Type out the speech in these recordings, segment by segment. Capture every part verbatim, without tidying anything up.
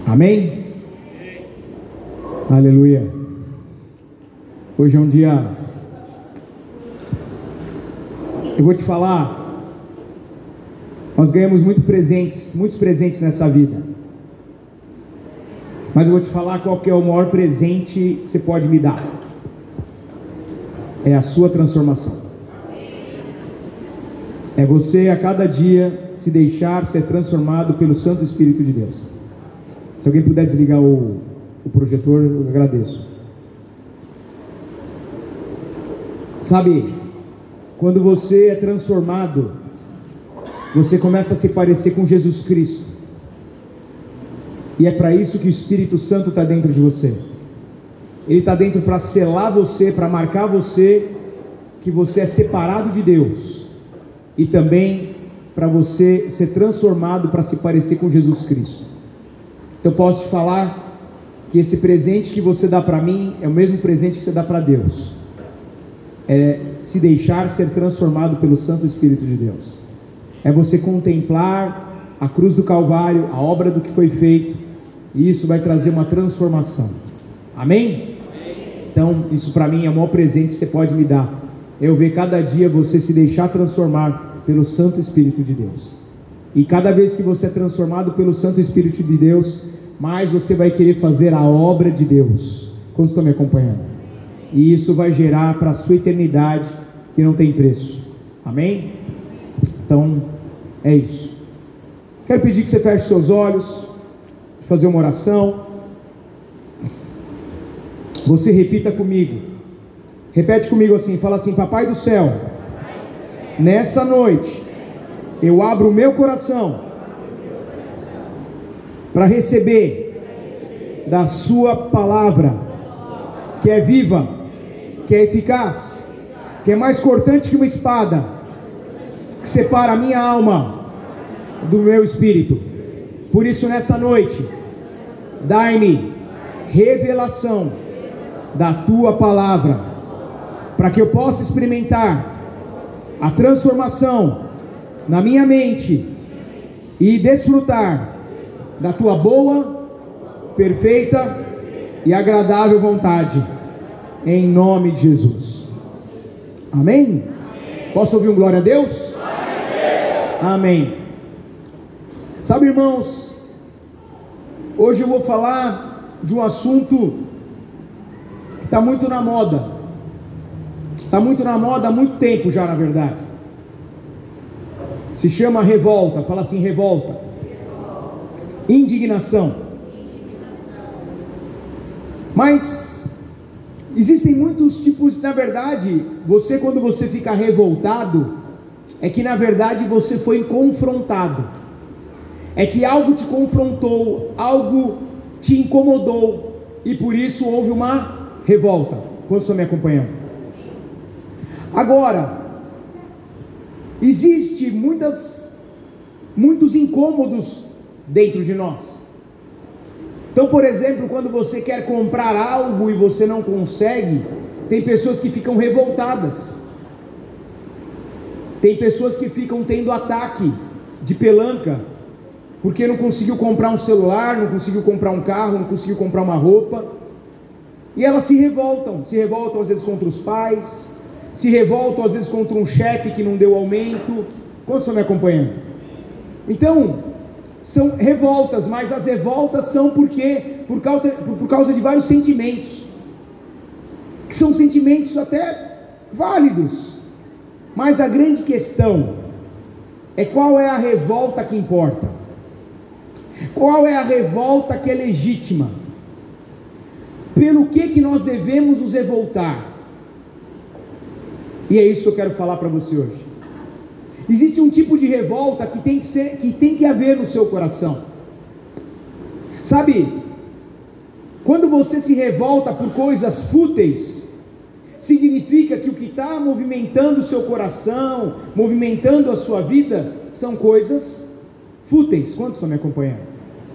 Amém? Aleluia. Hoje é um dia, eu vou te falar, nós ganhamos muito presentes, muitos presentes nessa vida, mas eu vou te falar qual que é o maior presente que você pode me dar. É a sua transformação. É você a cada dia se deixar ser transformado pelo Santo Espírito de Deus. Se alguém puder desligar o, o projetor, eu agradeço. Sabe, quando você é transformado, você começa a se parecer com Jesus Cristo. E é para isso que o Espírito Santo está dentro de você. Ele está dentro para selar você, para marcar você, que você é separado de Deus. E também para você ser transformado para se parecer com Jesus Cristo. Então eu posso te falar que esse presente que você dá para mim é o mesmo presente que você dá para Deus. É se deixar ser transformado pelo Santo Espírito de Deus. É você contemplar a cruz do Calvário, a obra do que foi feito, e isso vai trazer uma transformação. Amém? Amém. Então isso para mim é o maior presente que você pode me dar. Eu ver cada dia você se deixar transformar pelo Santo Espírito de Deus. E cada vez que você é transformado pelo Santo Espírito de Deus, mais você vai querer fazer a obra de Deus. Quantos estão me acompanhando? E isso vai gerar para a sua eternidade que não tem preço. Amém? Então, é isso. Quero pedir que você feche seus olhos, fazer uma oração. Você repita comigo. Repete comigo assim, fala assim: Papai do céu, nessa noite eu abro o meu coração para receber da sua palavra, que é viva, que é eficaz, que é mais cortante que uma espada, que separa a minha alma do meu espírito. Por isso nessa noite, dai-me revelação da tua palavra, para que eu possa experimentar a transformação na minha mente e desfrutar da tua boa, perfeita e agradável vontade, em nome de Jesus. Amém? Amém. Posso ouvir um glória a Deus? Glória a Deus. Amém. Sabe, irmãos, hoje eu vou falar de um assunto que está muito na moda. Está muito na moda há muito tempo já, na verdade. Se chama revolta. Fala assim, revolta. revolta. Indignação. Mas existem muitos tipos. Na verdade, você, quando você fica revoltado, é que na verdade você foi confrontado. É que algo te confrontou, algo te incomodou, e por isso houve uma revolta. Quantos estão me acompanhando? Agora, existe muitas, muitos incômodos dentro de nós. Então, por exemplo, quando você quer comprar algo e você não consegue, tem pessoas que ficam revoltadas. Tem pessoas que ficam tendo ataque de pelanca, porque não conseguiu comprar um celular, não conseguiu comprar um carro, não conseguiu comprar uma roupa. E elas se revoltam, se revoltam às vezes contra os pais, se revoltam às vezes contra um chefe que não deu aumento. Quantos estão me acompanhando? Então, são revoltas, mas as revoltas são porque, por causa, por causa de vários sentimentos, que são sentimentos até válidos, mas a grande questão é qual é a revolta que importa, qual é a revolta que é legítima, pelo que que nós devemos nos revoltar. E é isso que eu quero falar para você hoje. Existe um tipo de revolta que tem que ser, que tem que haver no seu coração. Sabe, quando você se revolta por coisas fúteis, significa que o que está movimentando o seu coração, movimentando a sua vida, são coisas fúteis. Quantos estão me acompanhando?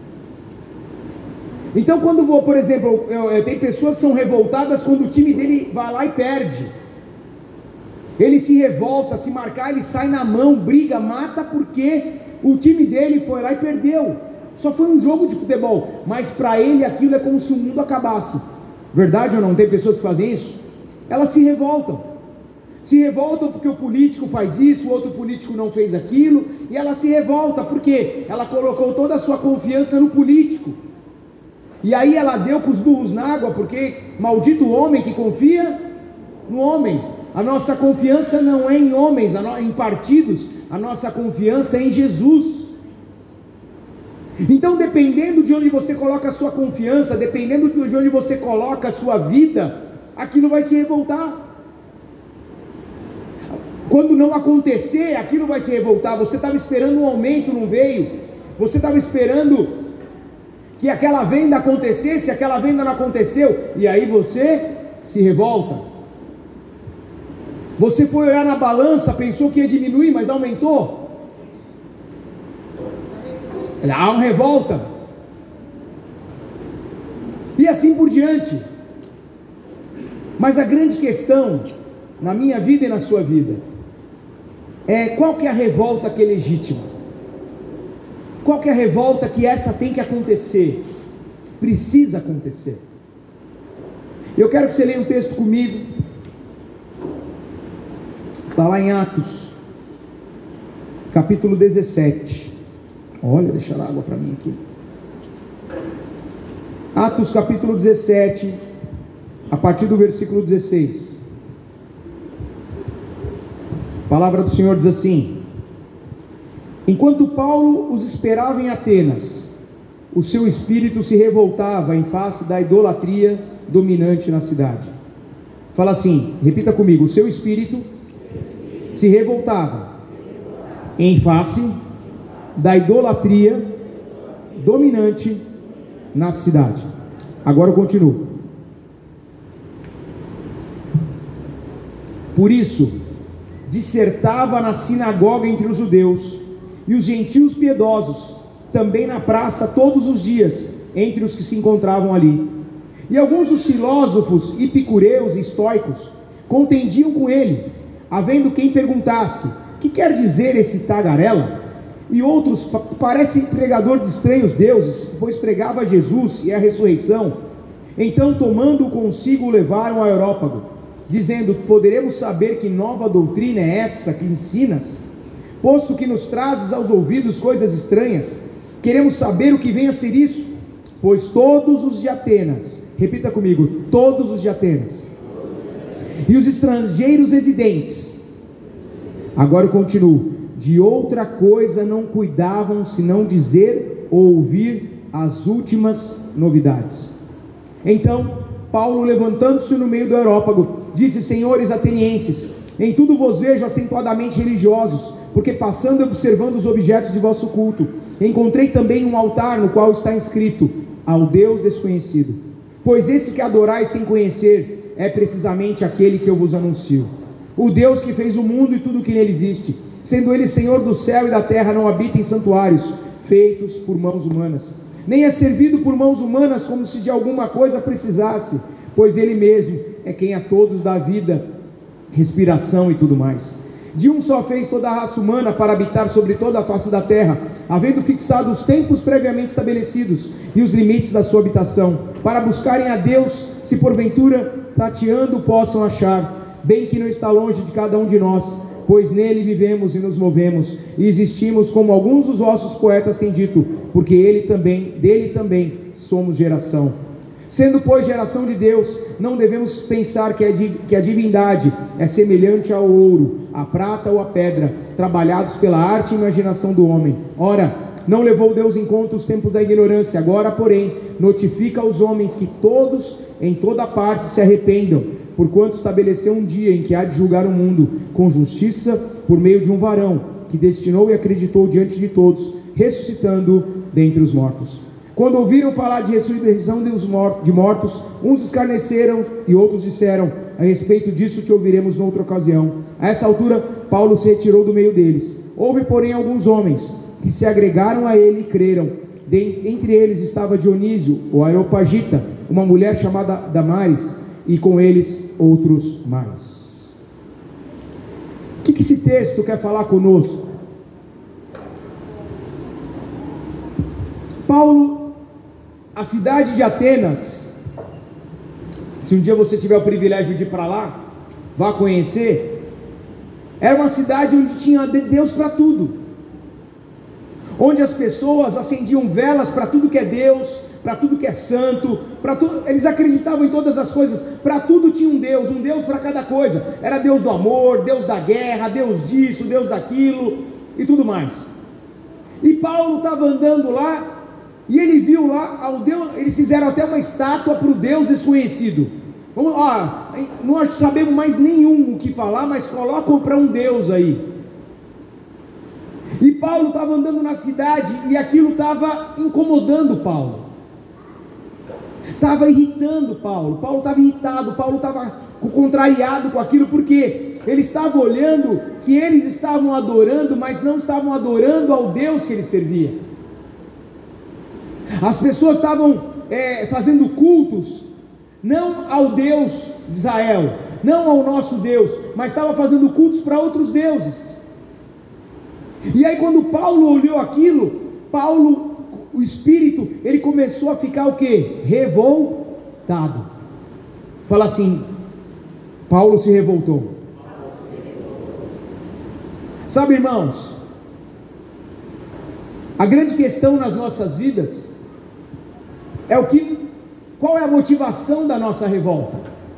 Então, quando vou, por exemplo, eu, eu, tem pessoas que são revoltadas quando o time dele vai lá e perde. Ele se revolta, se marcar, ele sai na mão, briga, mata, porque o time dele foi lá e perdeu. só foi um jogo de futebol, mas para ele aquilo é como se o mundo acabasse. Verdade ou não? Tem pessoas que fazem isso? Elas se revoltam, se revoltam porque o político faz isso, o outro político não fez aquilo, e ela se revolta porque ela colocou toda a sua confiança no político, e aí ela deu com os burros na água, porque maldito o homem que confia no homem. A nossa confiança não é em homens, em partidos, a nossa confiança é em Jesus. Então, dependendo de onde você coloca a sua confiança, dependendo de onde você coloca a sua vida, aquilo vai se revoltar. Quando não acontecer, aquilo vai se revoltar. Você estava esperando um aumento, não veio. Você estava esperando que aquela venda acontecesse, aquela venda não aconteceu, e aí você se revolta. Você foi olhar na balança, pensou que ia diminuir, mas aumentou. Há uma revolta. E assim por diante. Mas a grande questão, na minha vida e na sua vida, é qual que é a revolta que é legítima? Qual que é a revolta que essa tem que acontecer? Precisa acontecer. Eu quero que você leia um texto comigo. Está lá em Atos, capítulo dezessete. Olha, deixa a água para mim aqui. Atos capítulo dezessete, a partir do versículo dezesseis. A palavra do Senhor diz assim: enquanto Paulo os esperava em Atenas, o seu espírito se revoltava em face da idolatria dominante na cidade. Fala assim, repita comigo: o seu espírito se revoltava em face da idolatria dominante na cidade. Agora eu continuo. Por isso, dissertava na sinagoga entre os judeus e os gentios piedosos, também na praça todos os dias, entre os que se encontravam ali. E alguns dos filósofos epicureus e estoicos contendiam com ele, havendo quem perguntasse: que quer dizer esse tagarela? E outros: parece pregador de estranhos deuses, pois pregava Jesus e a ressurreição. Então, tomando-o consigo, o levaram a Areópago, dizendo: poderemos saber que nova doutrina é essa que ensinas? Posto que nos trazes aos ouvidos coisas estranhas, queremos saber o que vem a ser isso. Pois todos os de Atenas, repita comigo, todos os de Atenas, e os estrangeiros residentes, agora eu continuo, de outra coisa não cuidavam senão dizer ou ouvir as últimas novidades. Então Paulo, levantando-se no meio do Areópago, disse: senhores atenienses, em tudo vos vejo acentuadamente religiosos, porque passando e observando os objetos de vosso culto, encontrei também um altar no qual está escrito: ao Deus desconhecido. Pois esse que adorais sem conhecer é precisamente aquele que eu vos anuncio. O Deus que fez o mundo e tudo o que nele existe, sendo ele Senhor do céu e da terra, não habita em santuários feitos por mãos humanas, nem é servido por mãos humanas como se de alguma coisa precisasse, pois ele mesmo é quem a todos dá vida, respiração e tudo mais. De um só fez toda a raça humana para habitar sobre toda a face da terra, havendo fixado os tempos previamente estabelecidos e os limites da sua habitação, para buscarem a Deus, se porventura tateando possam achar, bem que não está longe de cada um de nós, pois nele vivemos e nos movemos e existimos, como alguns dos vossos poetas têm dito, porque ele também, dele também somos geração. Sendo, pois, geração de Deus, não devemos pensar que a, que a divindade é semelhante ao ouro, à prata ou à pedra, trabalhados pela arte e imaginação do homem. Ora, não levou Deus em conta os tempos da ignorância, agora, porém, notifica aos homens que todos, em toda parte, se arrependam, porquanto estabeleceu um dia em que há de julgar o mundo, com justiça, por meio de um varão, que destinou e acreditou diante de todos, ressuscitando dentre os mortos. Quando ouviram falar de ressurreição de mortos, uns escarneceram e outros disseram: a respeito disso te ouviremos noutra ocasião. A essa altura, Paulo se retirou do meio deles. Houve, porém, alguns homens que se agregaram a ele e creram. De, entre eles estava Dionísio, o Areopagita, uma mulher chamada Damaris, e com eles outros mais. O que, que esse texto quer falar conosco? Paulo, a cidade de Atenas, se um dia você tiver o privilégio de ir para lá, vá conhecer, era uma cidade onde tinha Deus para tudo, onde as pessoas acendiam velas para tudo que é Deus, para tudo que é santo, para tudo, eles acreditavam em todas as coisas, para tudo tinha um Deus, um Deus para cada coisa, era Deus do amor, Deus da guerra, Deus disso, Deus daquilo, e tudo mais. E Paulo estava andando lá, e ele viu lá, ao Deus, eles fizeram até uma estátua para o Deus desconhecido. Vamos, ó, não sabemos mais nenhum o que falar, mas colocam para um Deus aí. E Paulo estava andando na cidade, e aquilo estava incomodando Paulo, estava irritando Paulo, Paulo estava irritado, Paulo estava contrariado com aquilo, porque ele estava olhando que eles estavam adorando, mas não estavam adorando ao Deus que ele servia. As pessoas estavam é, fazendo cultos, não ao Deus de Israel, não ao nosso Deus, mas estavam fazendo cultos para outros deuses. E aí quando Paulo olhou aquilo, Paulo, o Espírito, ele começou a ficar o quê? Revoltado. Fala assim, Paulo se revoltou. Sabe, irmãos, a grande questão nas nossas vidas é o que, qual é a motivação da nossa revolta?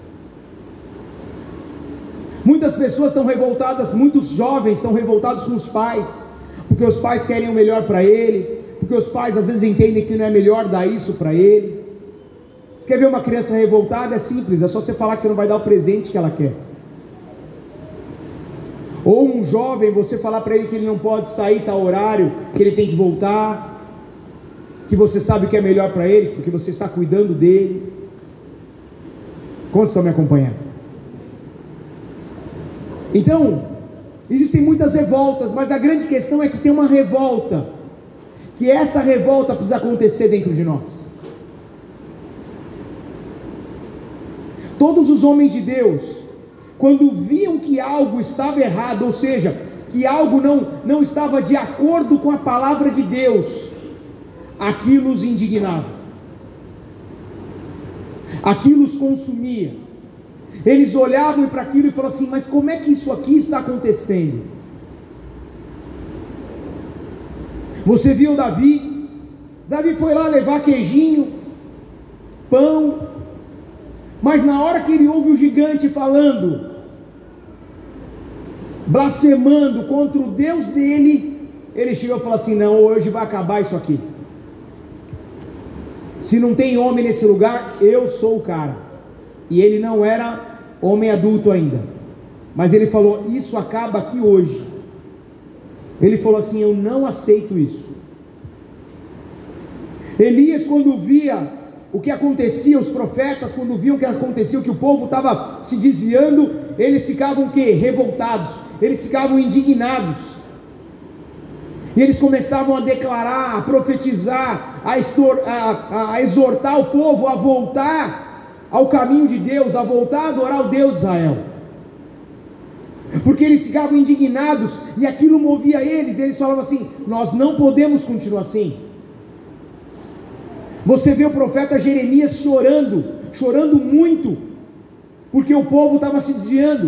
Muitas pessoas estão revoltadas, muitos jovens estão revoltados com os pais, porque os pais querem o melhor para ele, porque os pais às vezes entendem que não é melhor dar isso para ele. Você quer ver uma criança revoltada? É simples, é só você falar que você não vai dar o presente que ela quer. Ou um jovem, você falar para ele que ele não pode sair tal horário, que ele tem que voltar, que você sabe o que é melhor para ele, porque você está cuidando dele. Quantos estão me acompanhando? Então, existem muitas revoltas, mas a grande questão é que tem uma revolta, que essa revolta precisa acontecer dentro de nós. Todos os homens de Deus, quando viam que algo estava errado, ou seja, que algo não, não estava de acordo com a palavra de Deus, aquilo os indignava, aquilo os consumia. Eles olhavam para aquilo e falavam assim, mas como é que isso aqui está acontecendo? Você viu Davi? Davi foi lá levar queijinho, pão, mas na hora que ele ouve o gigante falando, blasfemando contra o Deus dele, ele chegou e falou assim, não, hoje vai acabar isso aqui. Se não tem homem nesse lugar, eu sou o cara. E ele não era homem adulto ainda, mas ele falou, isso acaba aqui hoje. Ele falou assim, eu não aceito isso. Elias, quando via o que acontecia, os profetas, quando viam o que acontecia, que o povo estava se desviando, eles ficavam o quê? Revoltados, eles ficavam indignados, e eles começavam a declarar, a profetizar, a, estor, a, a exortar o povo a voltar ao caminho de Deus, a voltar a adorar o Deus de Israel, porque eles ficavam indignados, e aquilo movia eles, eles falavam assim, nós não podemos continuar assim. Você vê o profeta Jeremias chorando, chorando muito, porque o povo estava se desviando,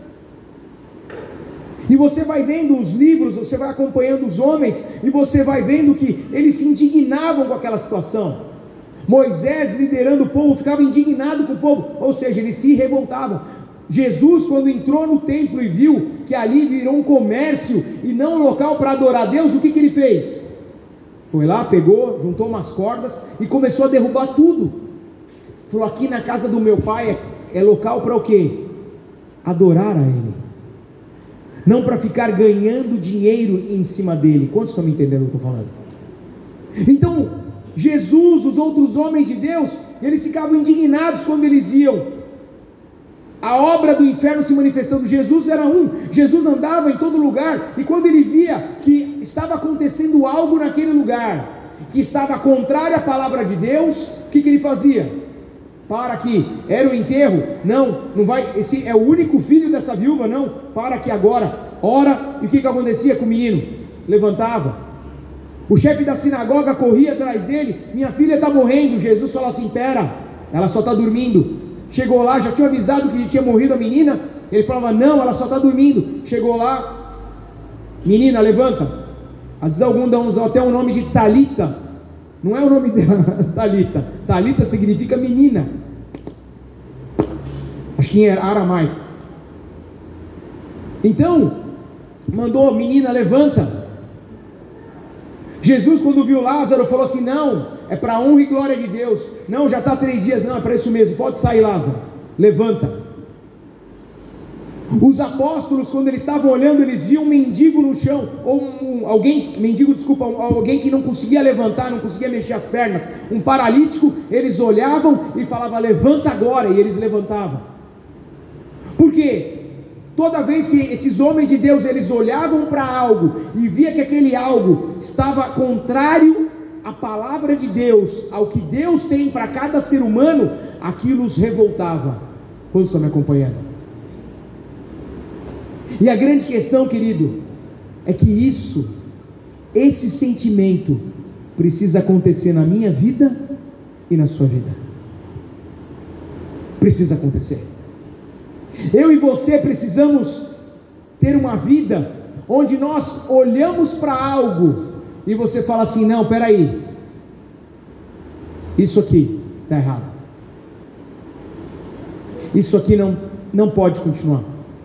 e você vai vendo os livros, você vai acompanhando os homens, e você vai vendo que eles se indignavam com aquela situação. Moisés liderando o povo, ficava indignado com o povo, ou seja, eles se revoltavam. Jesus, quando entrou no templo e viu que ali virou um comércio, e não um local para adorar a Deus, o que, que ele fez? Foi lá, pegou, juntou umas cordas e começou a derrubar tudo. Falou, aqui na casa do meu pai é, é local para o quê? Adorar a Ele, não para ficar ganhando dinheiro em cima dele. Quantos estão me entendendo o que eu estou falando? Então, Jesus, os outros homens de Deus, eles ficavam indignados quando eles iam a obra do inferno se manifestando. Jesus era um, Jesus andava em todo lugar, e quando ele via que estava acontecendo algo naquele lugar, que estava contrário à palavra de Deus, o que, que ele fazia? Para aqui, era o enterro? Não, não vai, esse é o único filho dessa viúva? Não, para aqui agora, ora, e o que, que acontecia com o menino? Levantava, O chefe da sinagoga corria atrás dele: minha filha está morrendo. Jesus falou assim: pera, ela só está dormindo. Chegou lá, já tinha avisado que tinha morrido a menina. Ele falava: não, ela só está dormindo. Chegou lá: menina, levanta. Às vezes alguns dão até o nome de Talita. Não é o nome dela, Talita. Talita significa menina. Acho que era aramaico. Então, mandou: menina, levanta. Jesus, quando viu Lázaro, falou assim: não, é para a honra e glória de Deus. Não, já está três dias. Não, é para isso mesmo. Pode sair, Lázaro. Levanta. Os apóstolos, quando eles estavam olhando, eles viam um mendigo no chão, ou um, um, alguém, mendigo, desculpa, um, alguém que não conseguia levantar, não conseguia mexer as pernas, um paralítico. Eles olhavam e falavam: levanta agora, e eles levantavam. Por quê? Toda vez que esses homens de Deus, eles olhavam para algo e via que aquele algo estava contrário à palavra de Deus, ao que Deus tem para cada ser humano, aquilo os revoltava. Quantos estão me acompanhando? E a grande questão, querido, é que isso, esse sentimento precisa acontecer na minha vida e na sua vida. Precisa acontecer. Eu e você precisamos ter uma vida onde nós olhamos para algo e você fala assim: não, peraí, isso aqui está errado, isso aqui não, não pode continuar.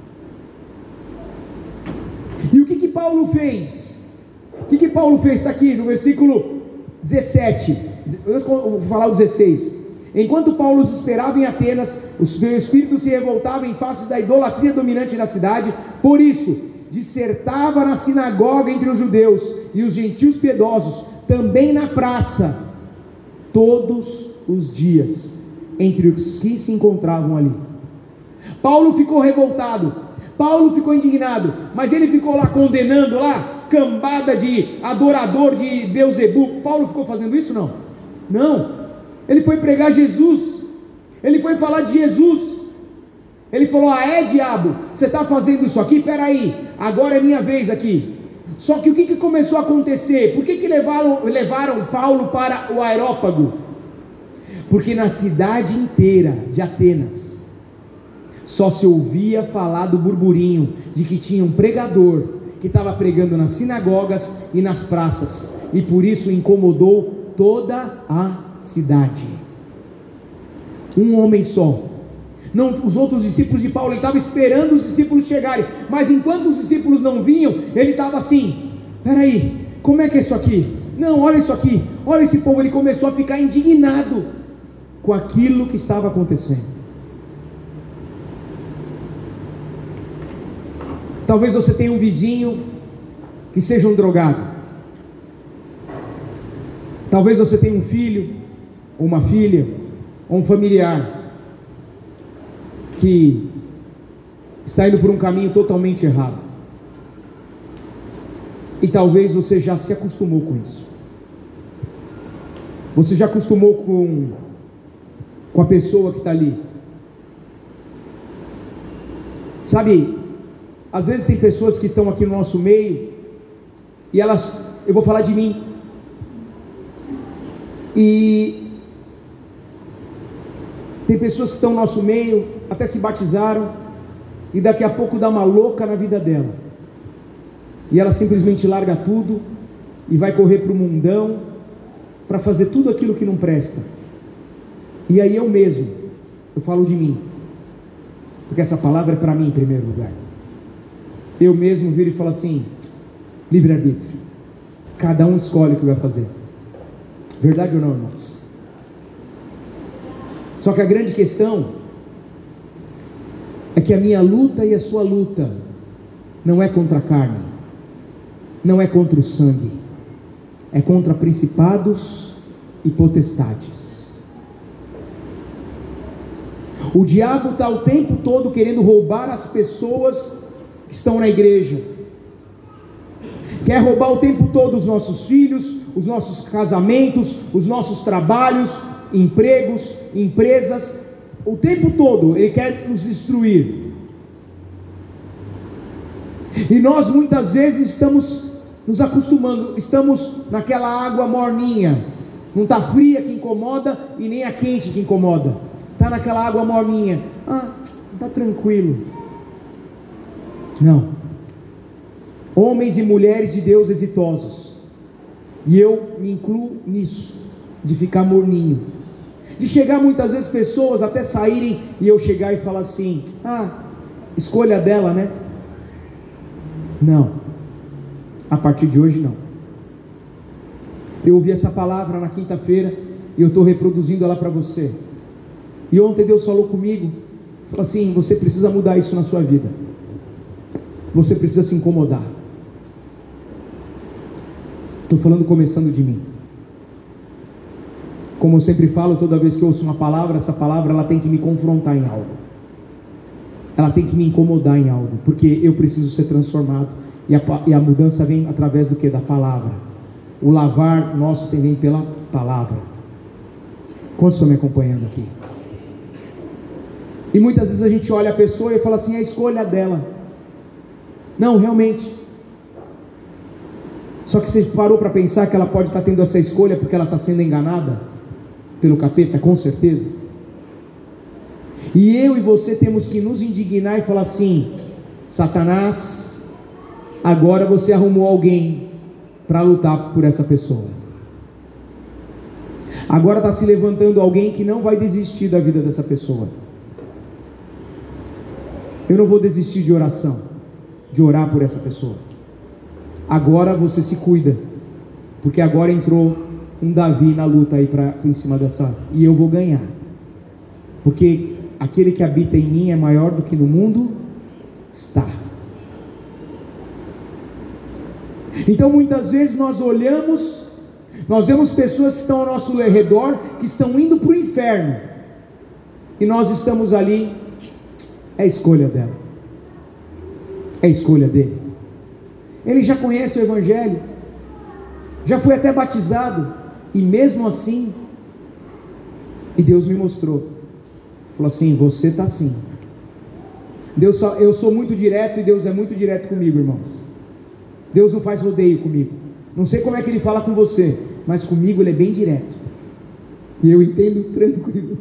E o que que Paulo fez? O que que Paulo fez? Está aqui no versículo dezessete, eu vou falar o dezesseis. Enquanto Paulo os esperava em Atenas, o seu espírito se revoltava em face da idolatria dominante na cidade. Por isso, dissertava na sinagoga entre os judeus e os gentios piedosos, também na praça, todos os dias, entre os que se encontravam ali. Paulo ficou revoltado, Paulo ficou indignado, mas ele ficou lá condenando, lá, cambada de adorador de Beelzebu. Paulo ficou fazendo isso? Não, não. Ele foi pregar Jesus, ele foi falar de Jesus. Ele falou: ah é, diabo, você está fazendo isso aqui? Peraí, agora é minha vez aqui. Só que o que, que começou a acontecer? Por que, que levaram, levaram Paulo para o Areópago? Porque na cidade inteira de Atenas só se ouvia falar do burburinho de que tinha um pregador que estava pregando nas sinagogas e nas praças, e por isso incomodou toda a cidade. Um homem só. Não, os outros discípulos de Paulo, ele estava esperando os discípulos chegarem, mas enquanto os discípulos não vinham, ele estava assim: peraí, como é que é isso aqui? Não, olha isso aqui, olha esse povo. Ele começou a ficar indignado com aquilo que estava acontecendo. Talvez você tenha um vizinho que seja um drogado. Talvez você tenha um filho, ou uma filha, ou um familiar que está indo por um caminho totalmente errado. E talvez você já se acostumou com isso. Você já acostumou com, com a pessoa que está ali. Sabe, às vezes tem pessoas que estão aqui no nosso meio, e elas, eu vou falar de mim, e tem pessoas que estão no nosso meio, até se batizaram, e daqui a pouco dá uma louca na vida dela, e ela simplesmente larga tudo, e vai correr para o mundão, para fazer tudo aquilo que não presta. E aí eu mesmo, eu falo de mim, porque essa palavra é para mim em primeiro lugar. Eu mesmo viro e falo assim: livre-arbítrio, cada um escolhe o que vai fazer. Verdade ou não, irmãos? Só que a grande questão é que a minha luta e a sua luta não é contra a carne, não é contra o sangue, é contra principados e potestades. O diabo está o tempo todo querendo roubar as pessoas que estão na igreja, quer roubar o tempo todo os nossos filhos, os nossos casamentos, os nossos trabalhos, empregos, empresas. O tempo todo ele quer nos destruir, e nós muitas vezes estamos nos acostumando, estamos naquela água morninha, não está fria que incomoda e nem a quente que incomoda, está naquela água morninha, ah, está tranquilo. Não, homens e mulheres de Deus exitosos, e eu me incluo nisso, de ficar morninho, de chegar muitas vezes pessoas até saírem e eu chegar e falar assim, ah, escolha dela, né? Não, a partir de hoje não. Eu ouvi essa palavra na quinta-feira e eu estou reproduzindo ela para você. E ontem Deus falou comigo, falou assim, você precisa mudar isso na sua vida, você precisa se incomodar. Estou falando começando de mim. Como eu sempre falo, toda vez que eu ouço uma palavra, essa palavra ela tem que me confrontar em algo, ela tem que me incomodar em algo, porque eu preciso ser transformado, e a, e a mudança vem através do que? Da palavra. O lavar nosso vem pela palavra. Quantos estão me acompanhando aqui? E muitas vezes a gente olha a pessoa e fala assim, é a escolha dela. Não, realmente. Só que você parou para pensar que ela pode estar tendo essa escolha porque ela está sendo enganada pelo capeta? Com certeza. E eu e você temos que nos indignar e falar assim, Satanás, agora você arrumou alguém para lutar por essa pessoa. Agora está se levantando alguém que não vai desistir da vida dessa pessoa. Eu não vou desistir de oração, de orar por essa pessoa. Agora você se cuida, porque agora entrou um Davi na luta aí pra, em cima dessa, e eu vou ganhar, porque aquele que habita em mim é maior do que no mundo está. Então muitas vezes nós olhamos, nós vemos pessoas que estão ao nosso redor, que estão indo para o inferno, e nós estamos ali, é a escolha dela, é a escolha dele. Ele já conhece o Evangelho, já foi até batizado, e mesmo assim, e Deus me mostrou, falou assim, você está assim. Deus só, eu sou muito direto e Deus é muito direto comigo, irmãos. Deus não faz rodeio comigo. Não sei como é que Ele fala com você, mas comigo Ele é bem direto, e eu entendo tranquilo.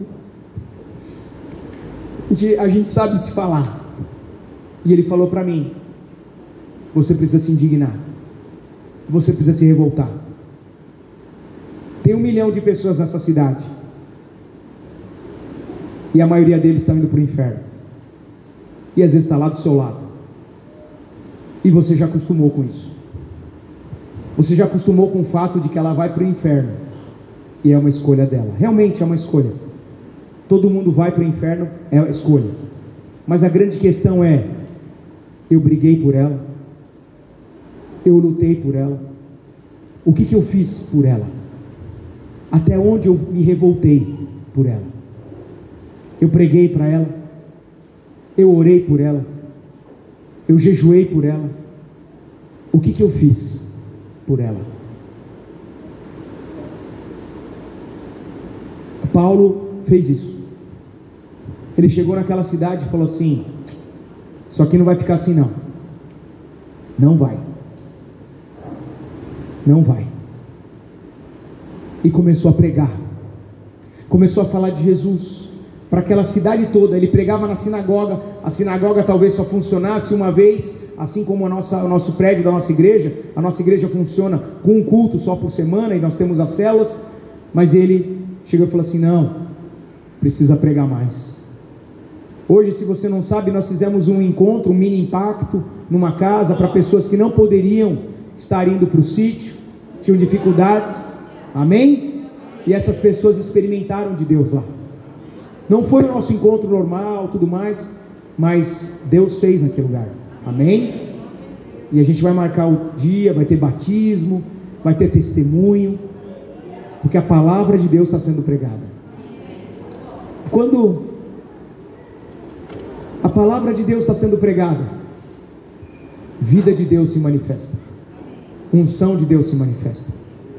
A gente, a gente sabe se falar, e Ele falou para mim, você precisa se indignar, você precisa se revoltar. Tem um milhão de pessoas nessa cidade, e a maioria deles está indo para o inferno, e às vezes está lá do seu lado, e você já acostumou com isso, você já acostumou com o fato de que ela vai para o inferno, e é uma escolha dela, realmente é uma escolha, todo mundo vai para o inferno, é uma escolha, mas a grande questão é, eu briguei por ela, eu lutei por ela, o que que eu fiz por ela, até onde eu me revoltei por ela, eu preguei para ela, eu orei por ela, eu jejuei por ela, o que que eu fiz por ela? Paulo fez isso. Ele chegou naquela cidade e falou assim, isso aqui não vai ficar assim não, não vai, não vai, e começou a pregar, começou a falar de Jesus, para aquela cidade toda. Ele pregava na sinagoga, a sinagoga talvez só funcionasse uma vez, assim como a nossa, o nosso prédio da nossa igreja, a nossa igreja funciona com um culto só por semana, e nós temos as células, mas ele chegou e falou assim, não, precisa pregar mais. Hoje, se você não sabe, nós fizemos um encontro, um mini impacto, numa casa, para pessoas que não poderiam estar indo para o sítio, tinham dificuldades, amém? E essas pessoas experimentaram de Deus lá. Não foi o nosso encontro normal, tudo mais, mas Deus fez naquele lugar, amém? E a gente vai marcar o dia, vai ter batismo, vai ter testemunho, porque a palavra de Deus está sendo pregada. Quando a palavra de Deus está sendo pregada, vida de Deus se manifesta, unção de Deus se manifesta.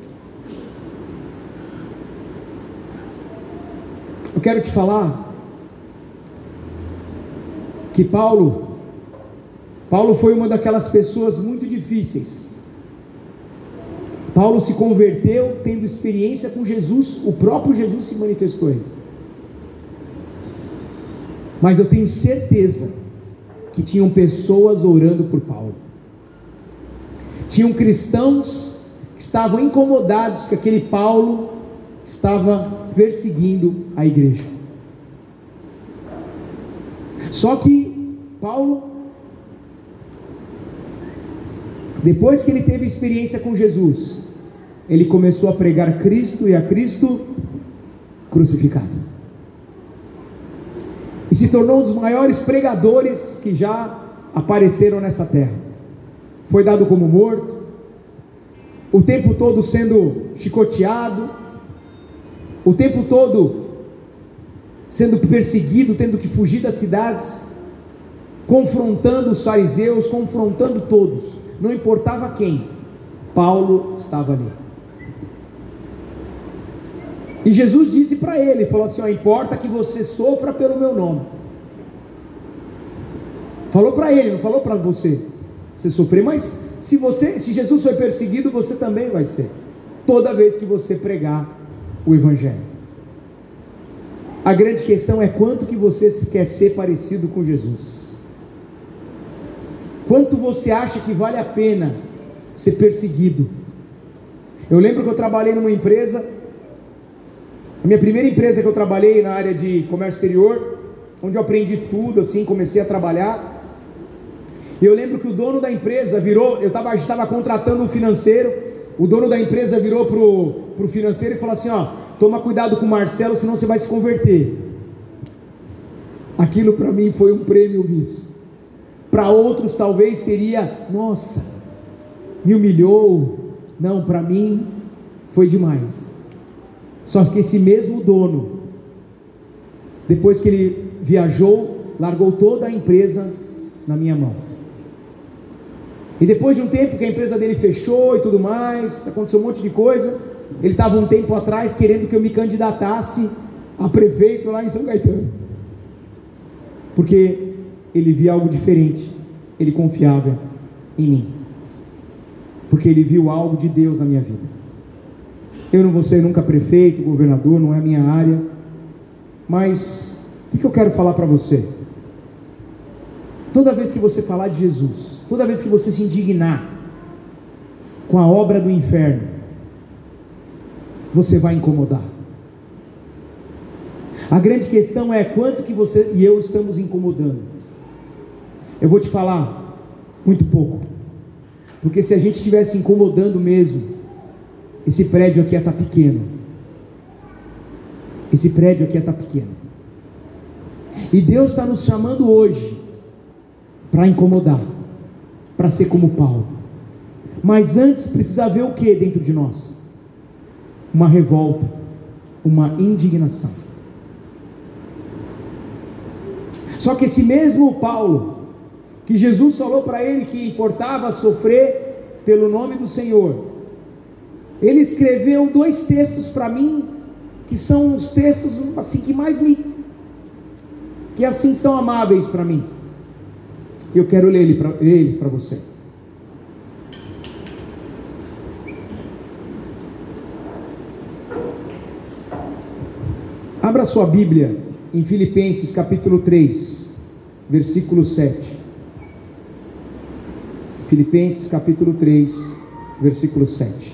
Eu quero te falar que Paulo, Paulo foi uma daquelas pessoas muito difíceis Paulo se converteu tendo experiência com Jesus, o próprio Jesus se manifestou a ele. Mas eu tenho certeza que tinham pessoas orando por Paulo. Tinham cristãos que estavam incomodados que aquele Paulo estava perseguindo a igreja. Só que Paulo, depois que ele teve experiência com Jesus, ele começou a pregar Cristo e a Cristo crucificado. E se tornou um dos maiores pregadores que já apareceram nessa terra. Foi dado como morto, o tempo todo sendo chicoteado, o tempo todo sendo perseguido, tendo que fugir das cidades, confrontando os fariseus, confrontando todos, não importava quem, Paulo estava ali. E Jesus disse para ele, falou assim, ó, importa que você sofra pelo meu nome. Falou para ele, não falou para você, você sofrer, mas se você, se Jesus foi perseguido, você também vai ser, toda vez que você pregar o Evangelho. A grande questão é quanto que você quer ser parecido com Jesus, quanto você acha que vale a pena ser perseguido. Eu lembro que eu trabalhei numa empresa, a minha primeira empresa que eu trabalhei na área de comércio exterior, onde eu aprendi tudo, assim, comecei a trabalhar. E eu lembro que o dono da empresa virou, eu estava estava contratando um financeiro, o dono da empresa virou pro, pro financeiro e falou assim, ó, toma cuidado com o Marcelo, senão você vai se converter. Aquilo para mim foi um prêmio nisso. Para outros talvez seria, nossa, me humilhou. Não, para mim foi demais. Só que esse mesmo dono, depois que ele viajou, largou toda a empresa na minha mão. E depois de um tempo que a empresa dele fechou e tudo mais, aconteceu um monte de coisa, ele estava um tempo atrás querendo que eu me candidatasse a prefeito lá em São Caetano, porque ele via algo diferente, ele confiava em mim, porque ele viu algo de Deus na minha vida. Eu não vou ser nunca prefeito, governador, não é a minha área, mas o que, que eu quero falar para você? Toda vez que você falar de Jesus, toda vez que você se indignar com a obra do inferno, você vai incomodar. A grande questão é quanto que você e eu estamos incomodando. Eu vou te falar, muito pouco, porque se a gente estivesse incomodando mesmo, esse prédio aqui ia estar pequeno, esse prédio aqui ia estar pequeno, e Deus está nos chamando hoje, para incomodar, para ser como Paulo, mas antes precisa haver o que dentro de nós? Uma revolta, uma indignação. Só que esse mesmo Paulo, que Jesus falou para ele que importava sofrer pelo nome do Senhor, ele escreveu dois textos para mim, que são os textos assim que mais me, que assim são amáveis para mim. Eu quero ler ele pra, eles para você. Abra sua Bíblia em Filipenses capítulo três, versículo sete. Filipenses capítulo três, versículo sete.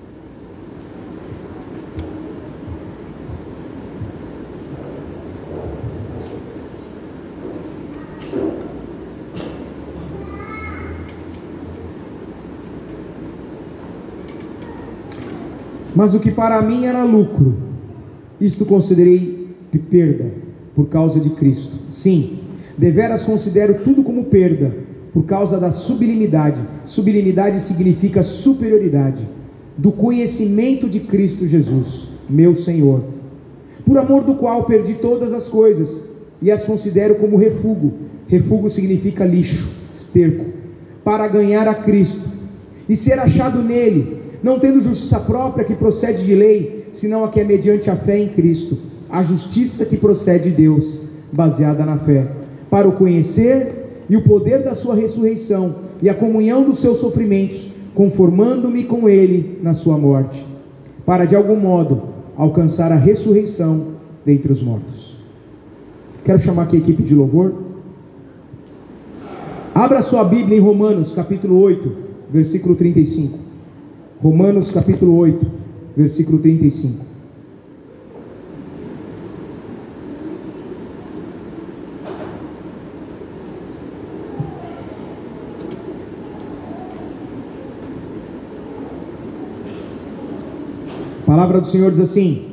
Mas o que para mim era lucro, isto considerei perda, por causa de Cristo. Sim, deveras considero tudo como perda, por causa da sublimidade. Sublimidade significa superioridade, do conhecimento de Cristo Jesus, meu Senhor, por amor do qual perdi todas as coisas, e as considero como refúgio. Refúgio significa lixo, esterco, para ganhar a Cristo, e ser achado nele, não tendo justiça própria que procede de lei, senão a que é mediante a fé em Cristo, a justiça que procede de Deus, baseada na fé, para o conhecer e o poder da sua ressurreição, e a comunhão dos seus sofrimentos, conformando-me com ele na sua morte, para de algum modo alcançar a ressurreição dentre os mortos. Quero chamar aqui a equipe de louvor. Abra sua Bíblia em Romanos capítulo oito, versículo trinta e cinco. Romanos capítulo oito, versículo trinta e cinco. A palavra do Senhor diz assim: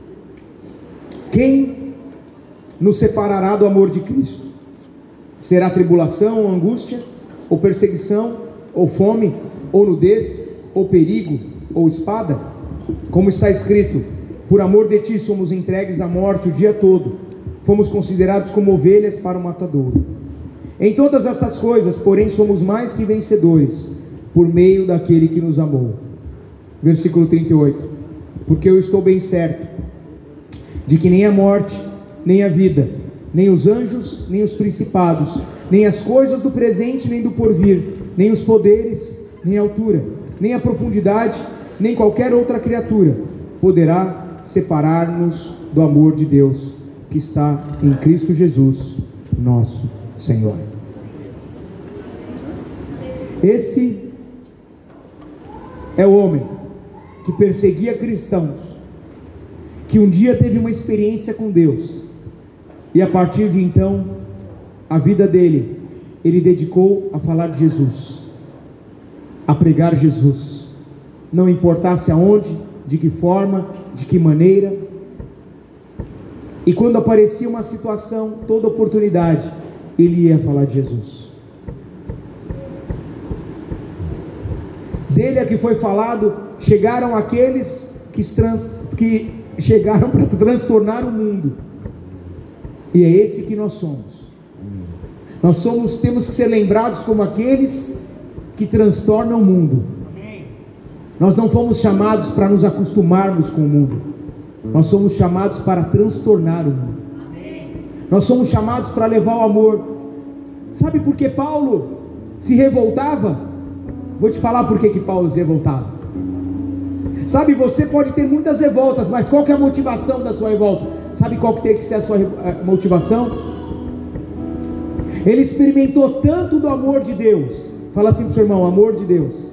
quem nos separará do amor de Cristo? Será tribulação ou angústia, ou perseguição, ou fome, ou nudez, ou perigo, ou espada? Como está escrito: por amor de ti somos entregues à morte o dia todo, fomos considerados como ovelhas para o matadouro. Em todas essas coisas, porém, somos mais que vencedores, por meio daquele que nos amou. Versículo trinta e oito. Porque eu estou bem certo de que nem a morte, nem a vida, nem os anjos, nem os principados, nem as coisas do presente, nem do porvir, nem os poderes, nem a altura, nem a profundidade, nem qualquer outra criatura poderá separar-nos do amor de Deus que está em Cristo Jesus, nosso Senhor. Esse é o homem que perseguia cristãos, que um dia teve uma experiência com Deus, e a partir de então, a vida dele, ele dedicou a falar de Jesus, a pregar Jesus, não importasse aonde, de que forma, de que maneira. E quando aparecia uma situação, toda oportunidade, ele ia falar de Jesus. Dele é que foi falado: chegaram aqueles que, trans, que chegaram para transtornar o mundo, e é esse que nós somos. Nós somos, temos que ser lembrados como aqueles que transtornam o mundo. Nós não fomos chamados para nos acostumarmos com o mundo, nós somos chamados para transtornar o mundo. Nós somos chamados para levar o amor. Sabe por que Paulo se revoltava? Vou te falar por que que Paulo se revoltava. Sabe, você pode ter muitas revoltas, mas qual que é a motivação da sua revolta? Sabe qual que tem que ser a sua motivação? Ele experimentou tanto do amor de Deus, fala assim para o seu irmão: amor de Deus,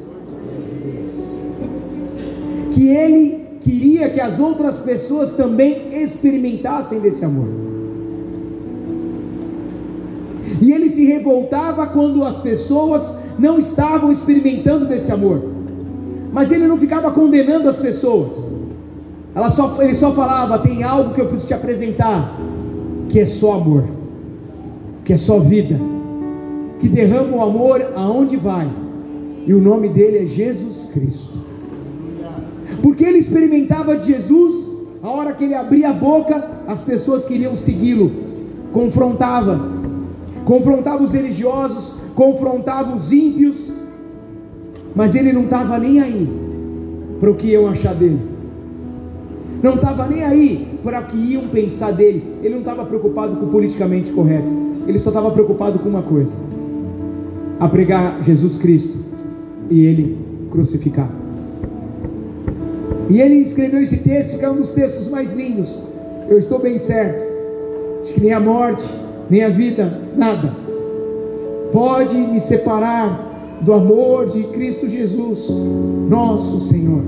que ele queria que as outras pessoas também experimentassem desse amor. E ele se revoltava quando as pessoas não estavam experimentando desse amor. Mas ele não ficava condenando as pessoas. Ela só, ele só falava: tem algo que eu preciso te apresentar, que é só amor, que é só vida, que derrama o amor aonde vai, e o nome dele é Jesus Cristo. Porque ele experimentava de Jesus, a hora que ele abria a boca, as pessoas queriam segui-lo. Confrontava, confrontava os religiosos, confrontava os ímpios, mas ele não estava nem aí para o que iam achar dele, não estava nem aí para o que iam pensar dele. Ele não estava preocupado com o politicamente correto, ele só estava preocupado com uma coisa: a pregar Jesus Cristo e ele crucificado. E ele escreveu esse texto, que é um dos textos mais lindos: eu estou bem certo de que nem a morte, nem a vida, nada pode me separar do amor de Cristo Jesus, nosso Senhor.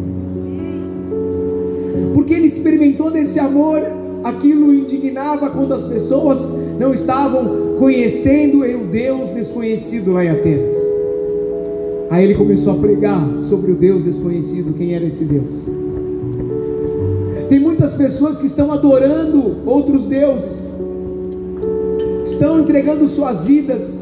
Porque ele experimentou desse amor. Aquilo o indignava quando as pessoas não estavam conhecendo o Deus desconhecido lá em Atenas. Aí ele começou a pregar sobre o Deus desconhecido. Quem era esse Deus? Tem muitas pessoas que estão adorando outros deuses, estão entregando suas vidas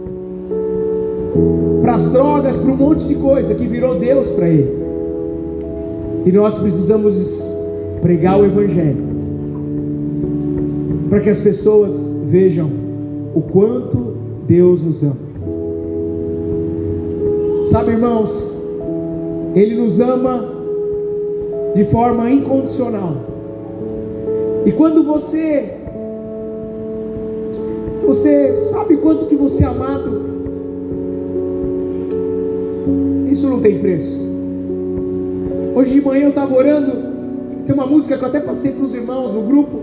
para as drogas, para um monte de coisa que virou Deus para ele. E nós precisamos pregar o Evangelho, para que as pessoas vejam o quanto Deus nos ama. Sabe, irmãos, Ele nos ama de forma incondicional. E quando você Você sabe quanto que você é amado? Isso Isso não tem preço. Hoje de manhã eu estava orando, tem uma música que eu até passei para os irmãos no grupo,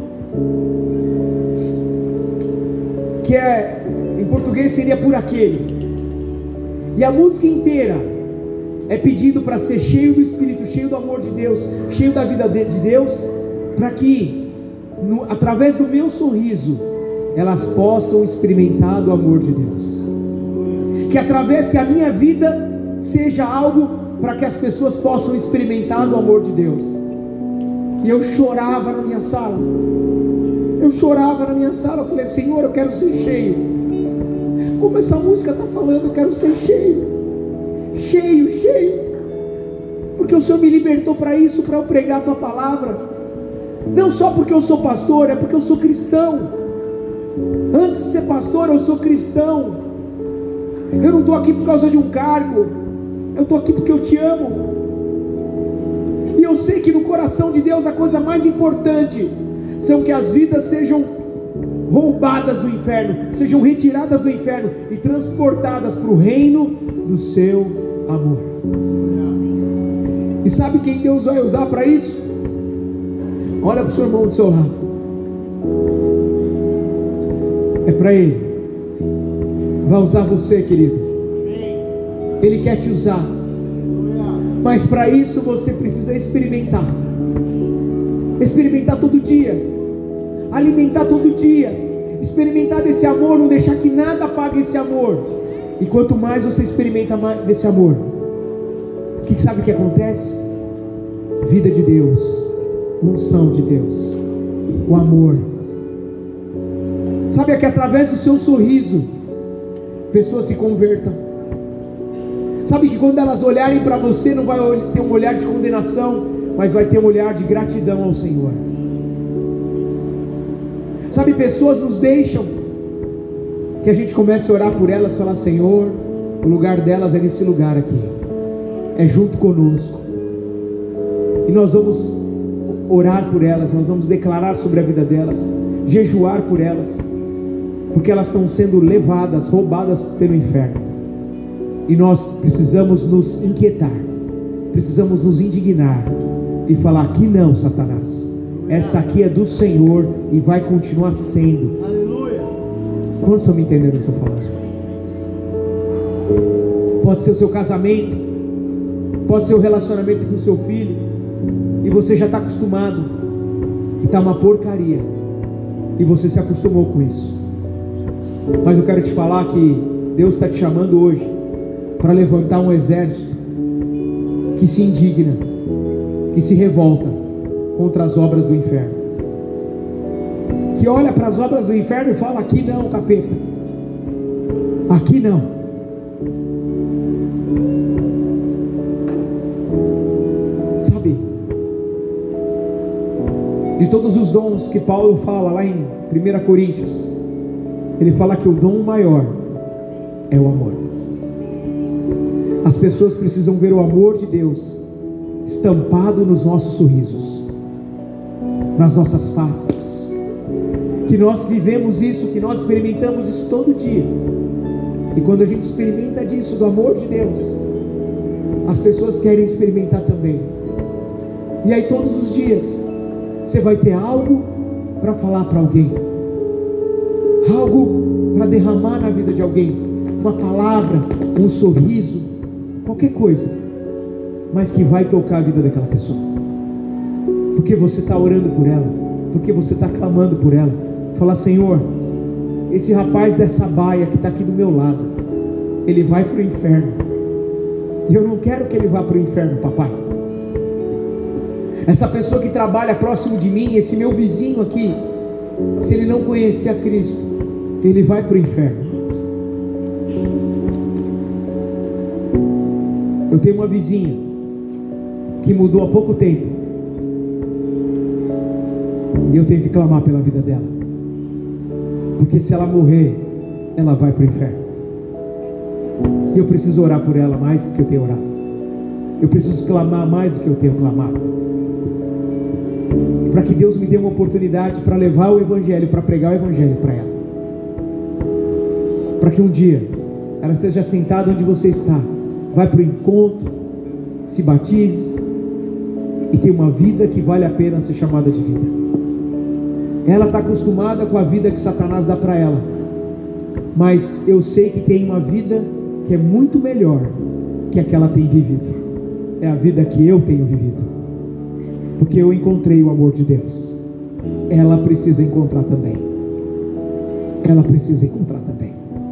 que é, em português seria Por Aquele. E a música inteira é pedido para ser cheio do Espírito, cheio do amor de Deus, cheio da vida de Deus, para que, no, através do meu sorriso, elas possam experimentar do amor de Deus. Que através que a minha vida seja algo para que as pessoas possam experimentar do amor de Deus. E eu chorava na minha sala. Eu chorava na minha sala. Eu falei: Senhor, eu quero ser cheio. Como essa música está falando, eu quero ser cheio. Cheio, cheio. Porque o Senhor me libertou para isso, para eu pregar a Tua palavra. Não só porque eu sou pastor, é porque eu sou cristão. Antes de ser pastor, eu sou cristão. Eu não estou aqui por causa de um cargo. Eu estou aqui porque eu te amo. E eu sei que no coração de Deus a coisa mais importante são que as vidas sejam roubadas do inferno, sejam retiradas do inferno e transportadas para o reino do seu amor. E sabe quem Deus vai usar para isso? Olha para o seu irmão do seu lado. É para Ele. Vai usar você, querido. Ele quer te usar. Mas para isso você precisa experimentar. Experimentar todo dia. Alimentar todo dia. Experimentar desse amor, não deixar que nada apague esse amor. E quanto mais você experimenta desse amor, o que sabe que acontece? Vida de Deus, unção de Deus, o amor. Sabe que através do seu sorriso pessoas se convertam. Sabe que quando elas olharem para você, não vai ter um olhar de condenação, mas vai ter um olhar de gratidão ao Senhor. Sabe, pessoas nos deixam, que a gente comece a orar por elas e falar: Senhor, o lugar delas é nesse lugar aqui, é junto conosco. E nós vamos orar por elas, nós vamos declarar sobre a vida delas, jejuar por elas, porque elas estão sendo levadas, roubadas pelo inferno. E nós precisamos nos inquietar, precisamos nos indignar e falar: aqui não, Satanás, essa aqui é do Senhor e vai continuar sendo. Aleluia. Quantos estão me entendendo o que eu estou falando? Pode ser o seu casamento, pode ser o relacionamento com o seu filho, e você já está acostumado, que está uma porcaria, e você se acostumou com isso. Mas eu quero te falar que Deus está te chamando hoje para levantar um exército que se indigna, que se revolta contra as obras do inferno, que olha para as obras do inferno e fala: aqui não, capeta, aqui não. Sabe, de todos os dons que Paulo fala lá em primeira Coríntios, ele fala que o dom maior é o amor. As pessoas precisam ver o amor de Deus estampado nos nossos sorrisos, nas nossas faces, que nós vivemos isso, que nós experimentamos isso todo dia. E quando a gente experimenta disso, do amor de Deus, as pessoas querem experimentar também. E aí todos os dias você vai ter algo para falar para alguém, algo para derramar na vida de alguém, uma palavra, um sorriso, qualquer coisa, mas que vai tocar a vida daquela pessoa, porque você está orando por ela, porque você está clamando por ela. Falar: Senhor, esse rapaz dessa baia que está aqui do meu lado, ele vai para o inferno, e eu não quero que ele vá para o inferno, papai. Essa pessoa que trabalha próximo de mim, esse meu vizinho aqui, se ele não conhecer a Cristo, ele vai para o inferno. Eu tenho uma vizinha que mudou há pouco tempo, e eu tenho que clamar pela vida dela, porque se ela morrer, ela vai para o inferno. E eu preciso orar por ela mais do que eu tenho orado. Eu preciso clamar mais do que eu tenho clamado, para que Deus me dê uma oportunidade para levar o Evangelho, para pregar o Evangelho para ela, para que um dia ela esteja sentada onde você está, vai para o encontro, se batize e tenha uma vida que vale a pena ser chamada de vida. Ela está acostumada com a vida que Satanás dá para ela, mas eu sei que tem uma vida que é muito melhor que a que ela tem vivido. É a vida que eu tenho vivido, porque eu encontrei o amor de Deus. Ela precisa encontrar também. Ela precisa encontrar também.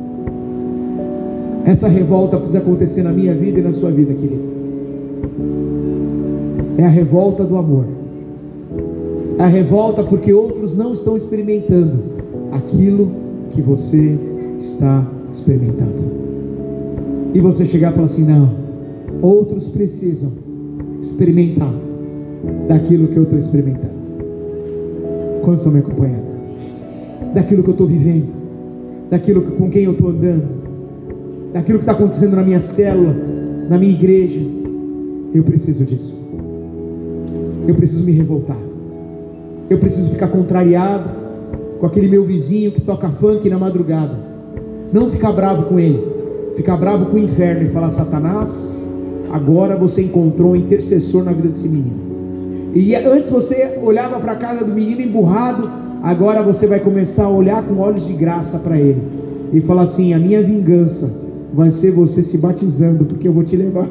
Essa revolta precisa acontecer na minha vida e na sua vida, querido. É a revolta do amor. É a revolta porque outros não estão experimentando aquilo que você está experimentando. E você chegar e falar assim: não, outros precisam experimentar daquilo que eu estou experimentando. Quantos estão me acompanhando? Daquilo que eu estou vivendo, daquilo que, com quem eu estou andando, daquilo que está acontecendo na minha célula, na minha igreja. Eu preciso disso. Eu preciso me revoltar. Eu preciso ficar contrariado com aquele meu vizinho que toca funk na madrugada. Não ficar bravo com ele, ficar bravo com o inferno e falar: Satanás, agora você encontrou um intercessor na vida desse menino. E antes você olhava para a casa do menino emburrado, agora você vai começar a olhar com olhos de graça para ele e falar assim: a minha vingança vai ser você se batizando, porque eu vou te levar.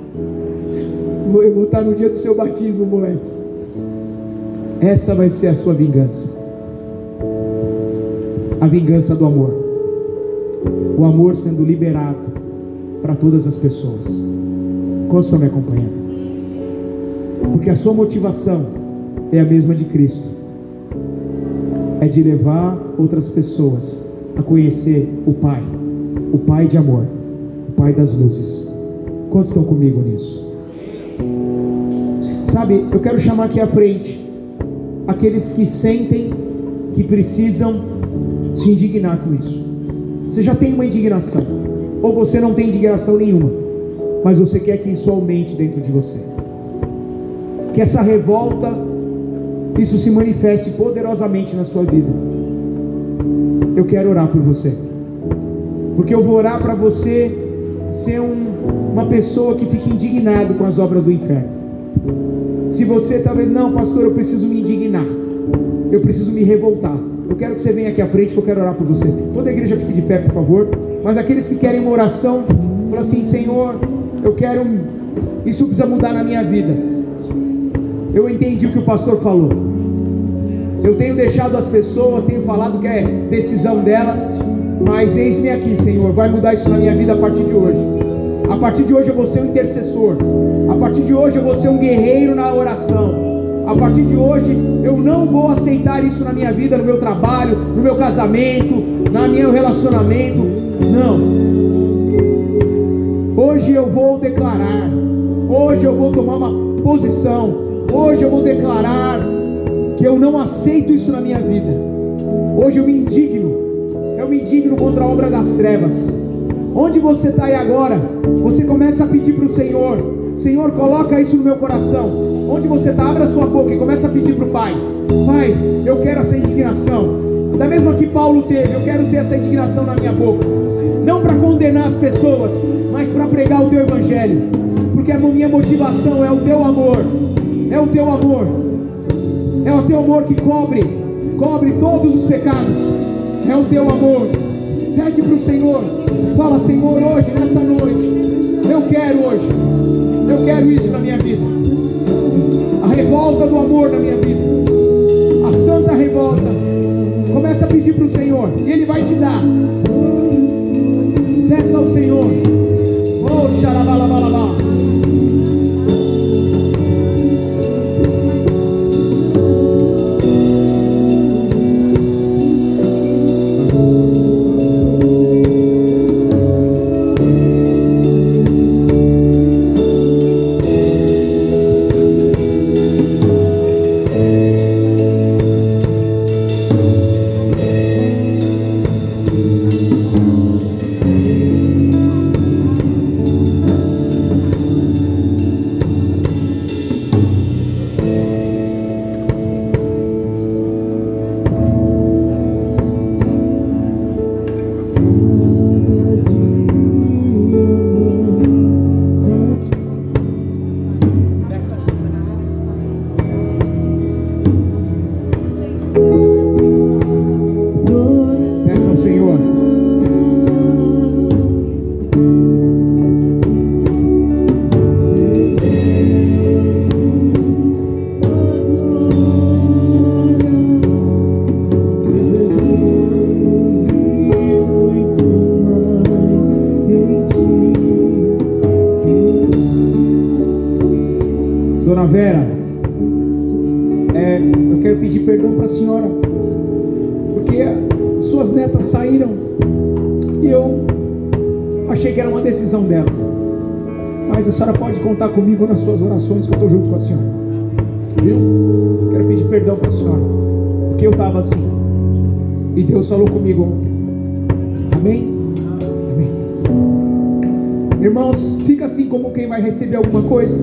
Eu vou estar no dia do seu batismo, moleque. Essa vai ser a sua vingança. A vingança do amor. O amor sendo liberado para todas as pessoas. Quantos estão me acompanhando? Porque a sua motivação é a mesma de Cristo. É de levar outras pessoas a conhecer o Pai. O Pai de amor. O Pai das luzes. Quantos estão comigo nisso? Sabe, eu quero chamar aqui à frente aqueles que sentem que precisam se indignar com isso. Você já tem uma indignação, ou você não tem indignação nenhuma, mas você quer que isso aumente dentro de você, que essa revolta, isso se manifeste poderosamente na sua vida. Eu quero orar por você, porque eu vou orar para você ser um, uma pessoa que fique indignado com as obras do inferno. Se você talvez: não, pastor, eu preciso me indignar, eu preciso me revoltar, eu quero que você venha aqui à frente, que eu quero orar por você. Toda a igreja fique de pé, por favor. Mas aqueles que querem uma oração, falam assim: Senhor, eu quero, isso precisa mudar na minha vida. Eu entendi o que o pastor falou, eu tenho deixado as pessoas, tenho falado que é decisão delas, mas eis-me aqui, Senhor, vai mudar isso na minha vida a partir de hoje. A partir de hoje eu vou ser um intercessor. A partir de hoje eu vou ser um guerreiro na oração. A partir de hoje eu não vou aceitar isso na minha vida, no meu trabalho, no meu casamento, no meu relacionamento. Não. Hoje eu vou declarar. Hoje eu vou tomar uma posição. Hoje eu vou declarar que eu não aceito isso na minha vida. Hoje eu me indigno. Eu me indigno contra a obra das trevas. Onde você está aí agora, você começa a pedir para o Senhor: Senhor, coloca isso no meu coração. Onde você está, abra a sua boca e começa a pedir para o Pai: Pai, eu quero essa indignação, da mesma que Paulo teve. Eu quero ter essa indignação na minha boca, não para condenar as pessoas, mas para pregar o teu evangelho, porque a minha motivação é o teu amor. É o teu amor, é o teu amor que cobre, cobre todos os pecados. É o teu amor. Pede para o Senhor, fala: Senhor, hoje, nessa noite, eu quero hoje, eu quero isso na minha vida. A revolta do amor na minha vida, a santa revolta. Começa a pedir para o Senhor, e Ele vai te dar. Peça ao Senhor. Oh, xarabalabalabá. Vera, é, eu quero pedir perdão para a senhora, porque suas netas saíram e eu achei que era uma decisão delas, mas a senhora pode contar comigo nas suas orações, que eu estou junto com a senhora, viu? Quero pedir perdão para a senhora, porque eu estava assim, e Deus falou comigo ontem. Amém? Amém. Irmãos, fica assim como quem vai receber alguma coisa.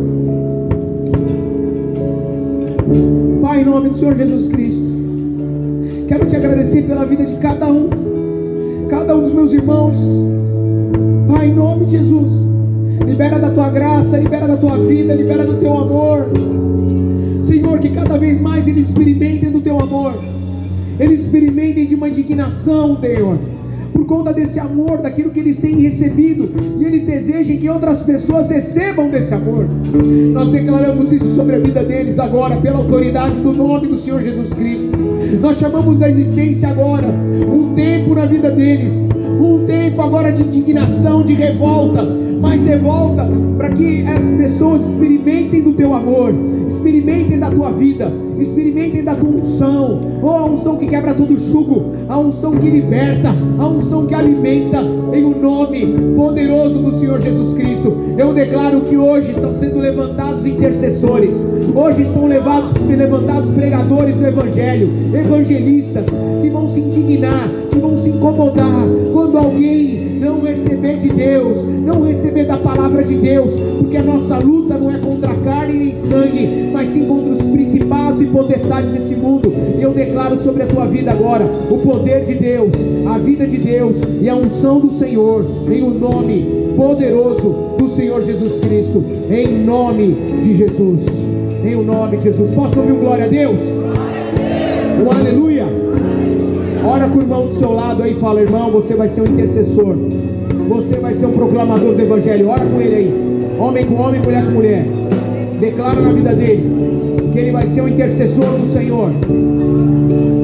Pai, em nome do Senhor Jesus Cristo, quero te agradecer pela vida de cada um, cada um dos meus irmãos. Pai, em nome de Jesus, libera da tua graça, libera da tua vida, libera do teu amor. Senhor, que cada vez mais eles experimentem do teu amor, eles experimentem de uma indignação, Senhor, por conta desse amor, daquilo que eles têm recebido, e eles desejem que outras pessoas recebam desse amor. Nós declaramos isso sobre a vida deles agora, pela autoridade do nome do Senhor Jesus Cristo. Nós chamamos a existência agora, um tempo na vida deles, um tempo agora de indignação, de revolta, mas revolta para que as pessoas experimentem do teu amor, experimentem da tua vida, experimentem da tua unção, oh, a unção que quebra todo jugo, a unção que liberta, a unção que alimenta, em o nome poderoso do Senhor Jesus Cristo. Eu declaro que hoje estão sendo levantados intercessores, hoje estão levados, levantados pregadores do Evangelho, evangelistas, que vão se indignar, que vão se incomodar quando alguém não receber de Deus, não receber da palavra de Deus, porque a nossa luta não é contra carne nem sangue, mas sim contra os principados e potestades desse mundo. E eu declaro sobre a tua vida agora o poder de Deus, a vida de Deus e a unção do Senhor, em o nome poderoso do Senhor Jesus Cristo, em nome de Jesus, em o nome de Jesus. Posso ouvir um glória a Deus? Um aleluia. Ora com o irmão do seu lado aí, fala: irmão, você vai ser um intercessor, você vai ser um proclamador do Evangelho. Ora com ele aí, homem com homem, mulher com mulher. Declara na vida dele que ele vai ser um intercessor do Senhor.